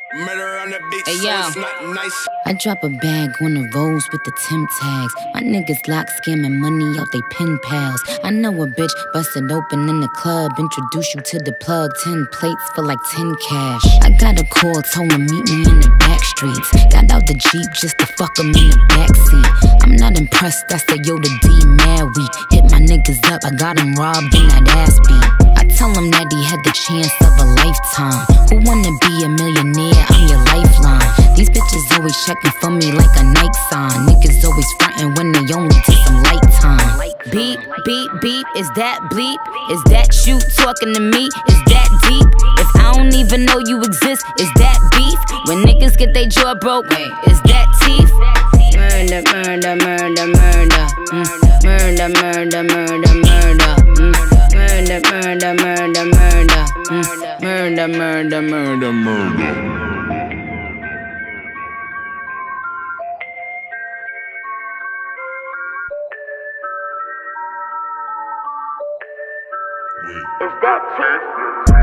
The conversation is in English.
Murder on the beat, Hey, so yo. it's not nice. I drop a bag on the rolls with the Tim tags. My niggas lock scamming money out they pen pals. I know a bitch busted open in the club. Introduce you to the plug, 10 plates for like 10 cash. I got a call, told him meet me in the back streets. Got out the Jeep just to fuck him in the backseat. I'm not impressed, I said yo the D mad weak. Hit my niggas up, I got him robbed in that ass beat. I tell him that he had the chance of a lifetime. Who wanna be a millionaire? I'm your lifeline. These bitches always checking for me like a Nike sign. Niggas always frontin' when they only take some light time. Beep, beep, beep, is that bleep? Is that you talking to me? Is that deep? If I don't even know you exist, is that beef? When niggas get their jaw broke, is that teeth? Murder, murder, murder, murder. Murder, murder, murder, murder. Murder, murder, murder, murder. Murder, murder, murder, murder. Is that teeth?